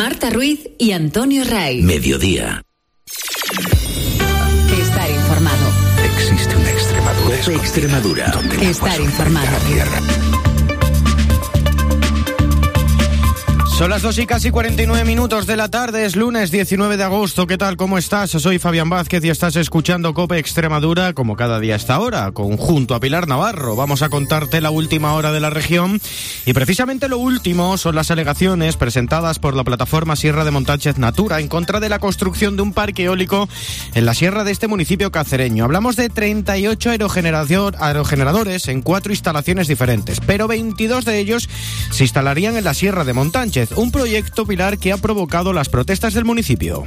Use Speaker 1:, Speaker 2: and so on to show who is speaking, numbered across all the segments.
Speaker 1: Marta Ruiz y Antonio Ray.
Speaker 2: Mediodía.
Speaker 1: Estar informado.
Speaker 2: Existe una Extremadura.
Speaker 1: COPE Extremadura.
Speaker 2: Donde
Speaker 1: estar informado.
Speaker 2: La tierra.
Speaker 3: Son las 2:49 de la tarde, es lunes 19 de agosto. ¿Qué tal? ¿Cómo estás? Soy Fabián Vázquez y estás escuchando COPE Extremadura, como cada día a esta hora, junto a Pilar Navarro. Vamos a contarte la última hora de la región y precisamente lo último son las alegaciones presentadas por la plataforma Sierra de Montánchez Natura en contra de la construcción de un parque eólico en la sierra de este municipio cacereño. Hablamos de 38 aerogeneradores en 4 instalaciones diferentes, pero 22 de ellos se instalarían en la Sierra de Montánchez. Un proyecto, Pilar, que ha provocado las protestas del municipio.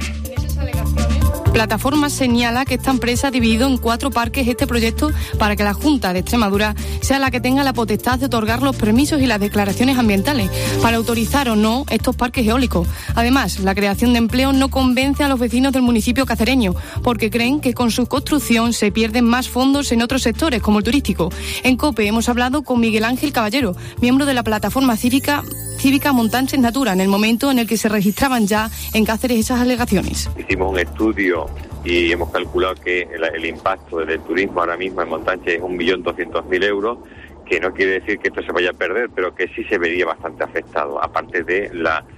Speaker 4: Plataforma señala que esta empresa ha dividido en 4 parques este proyecto para que la Junta de Extremadura sea la que tenga la potestad de otorgar los permisos y las declaraciones ambientales para autorizar o no estos parques eólicos. Además, la creación de empleo no convence a los vecinos del municipio cacereño porque creen que con su construcción se pierden más fondos en otros sectores como el turístico. En COPE hemos hablado con Miguel Ángel Caballero, miembro de la Plataforma Cívica Montánchez Natura, en el momento en el que se registraban ya en Cáceres esas alegaciones.
Speaker 5: Hicimos un estudio y hemos calculado que el impacto del turismo ahora mismo en Montánchez es 1.200.000 euros, que no quiere decir que esto se vaya a perder, pero que sí se vería bastante afectado, aparte de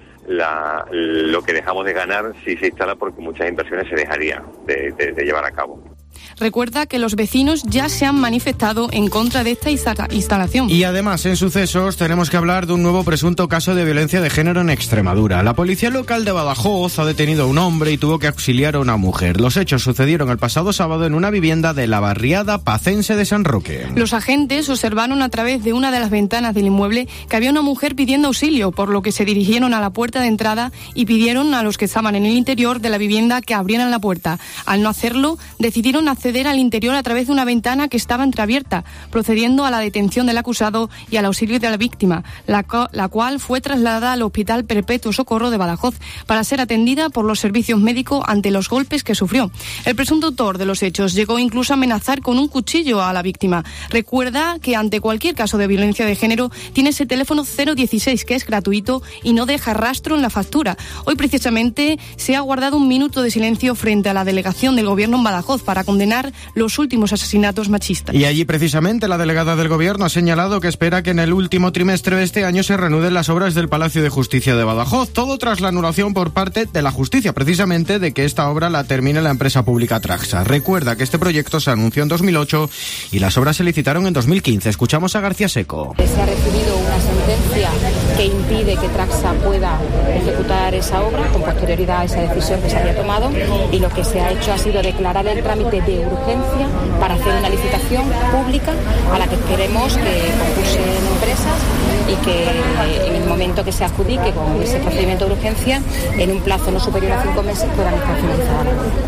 Speaker 5: lo que dejamos de ganar si se instala, porque muchas inversiones se dejarían de llevar a cabo.
Speaker 4: Recuerda que los vecinos ya se han manifestado en contra de esta instalación.
Speaker 3: Y además, en sucesos, tenemos que hablar de un nuevo presunto caso de violencia de género en Extremadura. La policía local de Badajoz ha detenido a un hombre y tuvo que auxiliar a una mujer. Los hechos sucedieron el pasado sábado en una vivienda de la barriada pacense de San Roque.
Speaker 4: Los agentes observaron a través de una de las ventanas del inmueble que había una mujer pidiendo auxilio, por lo que se dirigieron a la puerta de entrada y pidieron a los que estaban en el interior de la vivienda que abrieran la puerta. Al no hacerlo, decidieron acceder al interior a través de una ventana que estaba entreabierta, procediendo a la detención del acusado y al auxilio de la víctima, la cual fue trasladada al Hospital Perpetuo Socorro de Badajoz para ser atendida por los servicios médicos ante los golpes que sufrió. El presunto autor de los hechos llegó incluso a amenazar con un cuchillo a la víctima. Recuerda que ante cualquier caso de violencia de género tiene ese teléfono 016 que es gratuito y no deja rastro en la factura. Hoy precisamente se ha guardado un minuto de silencio frente a la delegación del gobierno en Badajoz para condenar los últimos asesinatos machistas.
Speaker 3: Y allí precisamente la delegada del gobierno ha señalado que espera que en el último trimestre de este año se reanuden las obras del Palacio de Justicia de Badajoz, todo tras la anulación por parte de la justicia, precisamente de que esta obra la termine la empresa pública Traxa. Recuerda que este proyecto se anunció en 2008 y las obras se licitaron en 2015. Escuchamos a García Seco.
Speaker 6: Se ha recibido una sentencia que impide que Traxa pueda ejecutar esa obra con posterioridad a esa decisión que se había tomado, y lo que se ha hecho ha sido declarar el trámite de urgencia para hacer una licitación pública a la que queremos que concursen empresas y que en el momento que se adjudique con ese procedimiento de urgencia, en un plazo no superior a 5 meses, puedan estar finalizadas.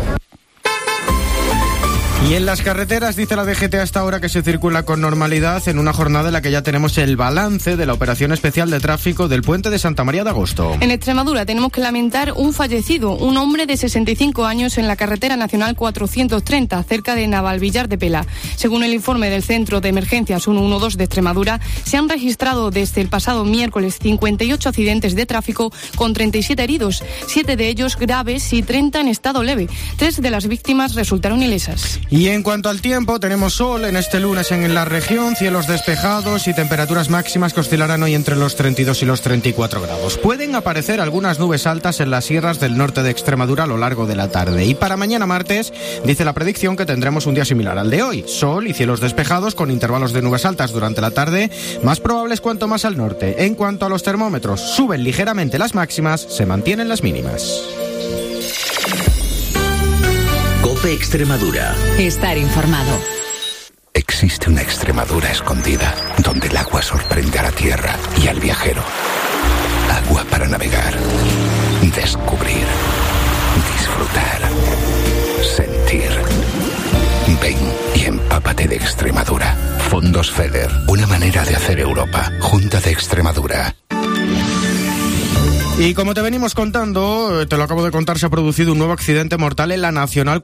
Speaker 3: Y en las carreteras, dice la DGT hasta ahora que se circula con normalidad en una jornada en la que ya tenemos el balance de la operación especial de tráfico del puente de Santa María de Agosto.
Speaker 4: En Extremadura tenemos que lamentar un fallecido, un hombre de 65 años en la carretera nacional 430, cerca de Navalvillar de Pela. Según el informe del Centro de Emergencias 112 de Extremadura, se han registrado desde el pasado miércoles 58 accidentes de tráfico con 37 heridos, 7 de ellos graves y 30 en estado leve. 3 de las víctimas resultaron ilesas.
Speaker 3: Y en cuanto al tiempo, tenemos sol en este lunes en la región, cielos despejados y temperaturas máximas que oscilarán hoy entre los 32 y los 34 grados. Pueden aparecer algunas nubes altas en las sierras del norte de Extremadura a lo largo de la tarde. Y para mañana martes, dice la predicción que tendremos un día similar al de hoy. Sol y cielos despejados con intervalos de nubes altas durante la tarde, más probables cuanto más al norte. En cuanto a los termómetros, suben ligeramente las máximas, se mantienen las mínimas.
Speaker 2: COPE Extremadura.
Speaker 1: Estar informado.
Speaker 2: Existe una Extremadura escondida, donde el agua sorprende a la tierra y al viajero. Agua para navegar, descubrir, disfrutar, sentir. Ven y empápate de Extremadura. Fondos FEDER, una manera de hacer Europa. Junta de Extremadura.
Speaker 3: Y como te venimos contando, te lo acabo de contar, se ha producido un nuevo accidente mortal en la Nacional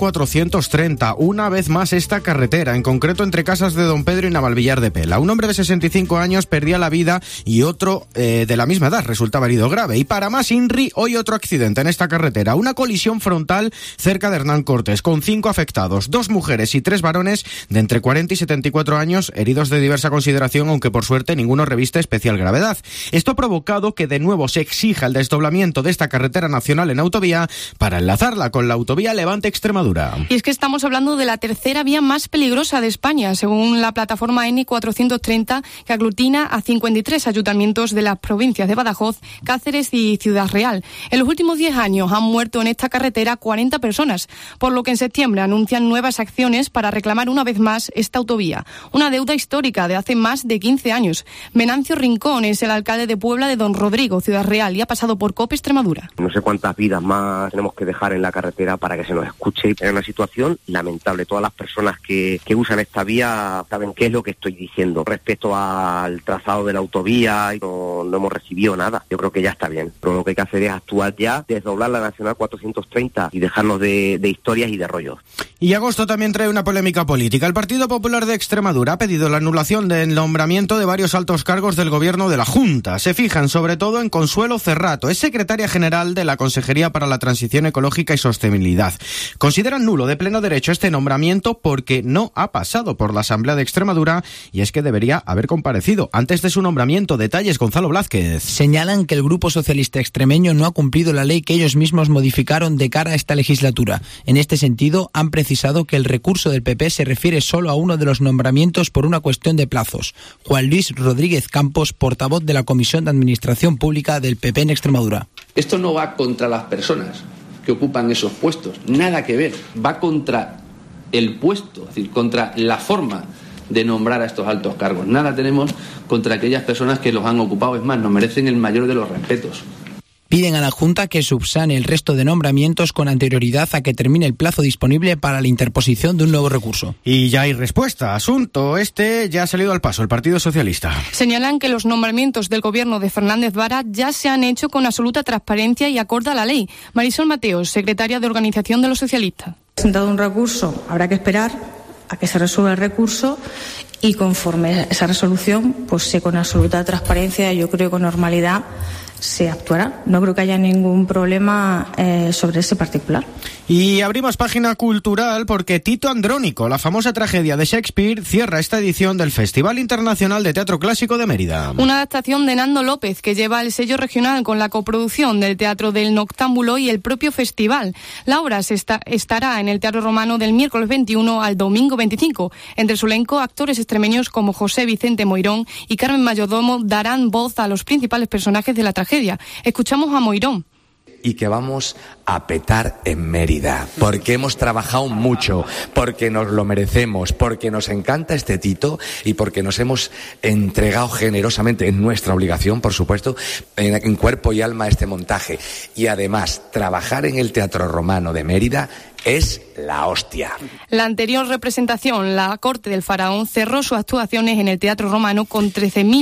Speaker 3: 430. Una vez más esta carretera, en concreto entre Casas de Don Pedro y Navalvillar de Pela. Un hombre de 65 años perdía la vida y otro de la misma edad resultaba herido grave. Y para más INRI, hoy otro accidente en esta carretera. Una colisión frontal cerca de Hernán Cortés, con 5 afectados, 2 mujeres y 3 varones de entre 40 y 74 años, heridos de diversa consideración, aunque por suerte ninguno reviste especial gravedad. Esto ha provocado que de nuevo se exija el desdoblamiento de esta carretera nacional en autovía para enlazarla con la autovía Levante-Extremadura.
Speaker 4: Y es que estamos hablando de la tercera vía más peligrosa de España, según la plataforma N430, que aglutina a 53 ayuntamientos de las provincias de Badajoz, Cáceres y Ciudad Real. En los últimos 10 años han muerto en esta carretera 40 personas, por lo que en septiembre anuncian nuevas acciones para reclamar una vez más esta autovía. Una deuda histórica de hace más de 15 años. Venancio Rincón es el alcalde de Puebla de Don Rodrigo, Ciudad Real, y ha pasado por COPE Extremadura.
Speaker 7: No sé cuántas vidas más tenemos que dejar en la carretera para que se nos escuche. Es una situación lamentable. Todas las personas que usan esta vía saben qué es lo que estoy diciendo. Respecto al trazado de la autovía, no hemos recibido nada. Yo creo que ya está bien. Pero lo que hay que hacer es actuar ya, desdoblar la Nacional 430 y dejarnos de historias y de rollos.
Speaker 3: Y agosto también trae una polémica política. El Partido Popular de Extremadura ha pedido la anulación del nombramiento de varios altos cargos del gobierno de la Junta. Se fijan sobre todo en Consuelo Cerrato, es secretaria general de la Consejería para la Transición Ecológica y Sostenibilidad. Consideran nulo de pleno derecho este nombramiento porque no ha pasado por la Asamblea de Extremadura y es que debería haber comparecido antes de su nombramiento. Detalles, Gonzalo Blázquez.
Speaker 8: Señalan que el Grupo Socialista Extremeño no ha cumplido la ley que ellos mismos modificaron de cara a esta legislatura. En este sentido, han precisado que el recurso del PP se refiere solo a uno de los nombramientos por una cuestión de plazos. Juan Luis Rodríguez Campos, portavoz de la Comisión de Administración Pública del PP en Extremadura.
Speaker 9: Esto no va contra las personas que ocupan esos puestos, nada que ver, va contra el puesto, es decir, contra la forma de nombrar a estos altos cargos. Nada tenemos contra aquellas personas que los han ocupado, es más, nos merecen el mayor de los respetos.
Speaker 8: Piden a la Junta que subsane el resto de nombramientos con anterioridad a que termine el plazo disponible para la interposición de un nuevo recurso.
Speaker 3: Y ya hay respuesta. Asunto ya ha salido al paso el Partido Socialista.
Speaker 4: Señalan que los nombramientos del gobierno de Fernández Vara ya se han hecho con absoluta transparencia y acorde a la ley. Marisol Mateos, secretaria de Organización de los Socialistas.
Speaker 10: Presentado un recurso, habrá que esperar a que se resuelva el recurso y conforme a esa resolución, pues sé con absoluta transparencia, yo creo con normalidad, se actuará. No creo que haya ningún problema sobre ese particular.
Speaker 3: Y abrimos página cultural porque Tito Andrónico, la famosa tragedia de Shakespeare, cierra esta edición del Festival Internacional de Teatro Clásico de Mérida.
Speaker 4: Una adaptación de Nando López que lleva el sello regional con la coproducción del Teatro del Noctámbulo y el propio festival. La obra estará en el Teatro Romano del miércoles 21 al domingo 25. Entre su elenco, actores extremeños como José Vicente Moirón y Carmen Mayordomo darán voz a los principales personajes de la tragedia. Escuchamos a Moirón.
Speaker 11: Y que vamos a petar en Mérida, porque hemos trabajado mucho, porque nos lo merecemos, porque nos encanta este Tito y porque nos hemos entregado generosamente, en nuestra obligación, por supuesto, en cuerpo y alma a este montaje. Y además, trabajar en el Teatro Romano de Mérida es la hostia.
Speaker 4: La anterior representación, La Corte del Faraón, cerró sus actuaciones en el Teatro Romano con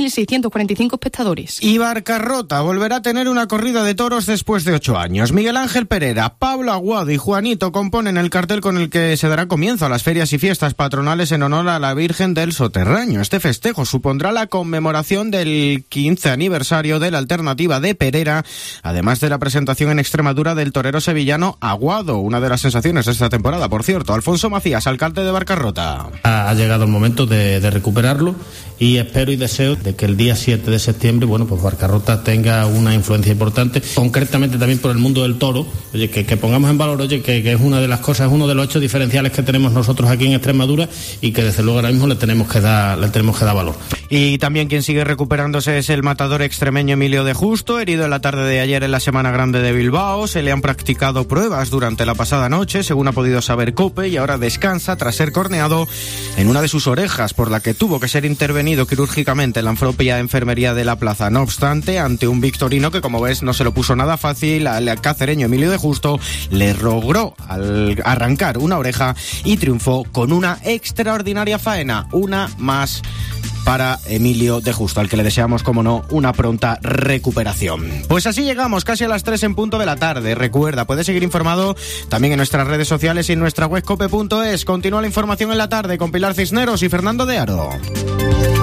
Speaker 4: 13.645 espectadores.
Speaker 3: Y Barcarrota volverá a tener una corrida de toros después de 8 años. Miguel Ángel Pereira, Pablo Aguado y Juanito componen el cartel con el que se dará comienzo a las ferias y fiestas patronales en honor a la Virgen del Soterraño. Este festejo supondrá la conmemoración del 15 aniversario de la alternativa de Pereira, además de la presentación en Extremadura del torero sevillano Aguado, una de las sensaciones de esta temporada, por cierto. Alfonso Macías, alcalde de Barcarrota.
Speaker 12: Ha llegado el momento de recuperarlo y espero y deseo de que el día 7 de septiembre, pues Barcarrota tenga una influencia importante, concretamente también por el mundo del toro. Oye, que pongamos en valor, que es una de las cosas, uno de los hechos diferenciales que tenemos nosotros aquí en Extremadura y que desde luego ahora mismo le tenemos que dar valor.
Speaker 3: Y también quien sigue recuperándose es el matador extremeño Emilio de Justo, herido en la tarde de ayer en la Semana Grande de Bilbao. Se le han practicado pruebas durante la pasada noche, según ha podido saber COPE, y ahora descansa tras ser corneado en una de sus orejas, por la que tuvo que ser intervenido quirúrgicamente en la propia enfermería de la plaza. No obstante, ante un Victorino que, como ves, no se lo puso nada fácil, el cacereño Emilio de Justo le logró arrancar una oreja y triunfó con una extraordinaria faena, una más para Emilio de Justo, al que le deseamos, como no, una pronta recuperación. Pues así llegamos casi a las 3 en punto de la tarde. Recuerda, puedes seguir informado también en nuestras redes sociales y en nuestra web cope.es. Continúa la información en la tarde con Pilar Cisneros y Fernando de Aro.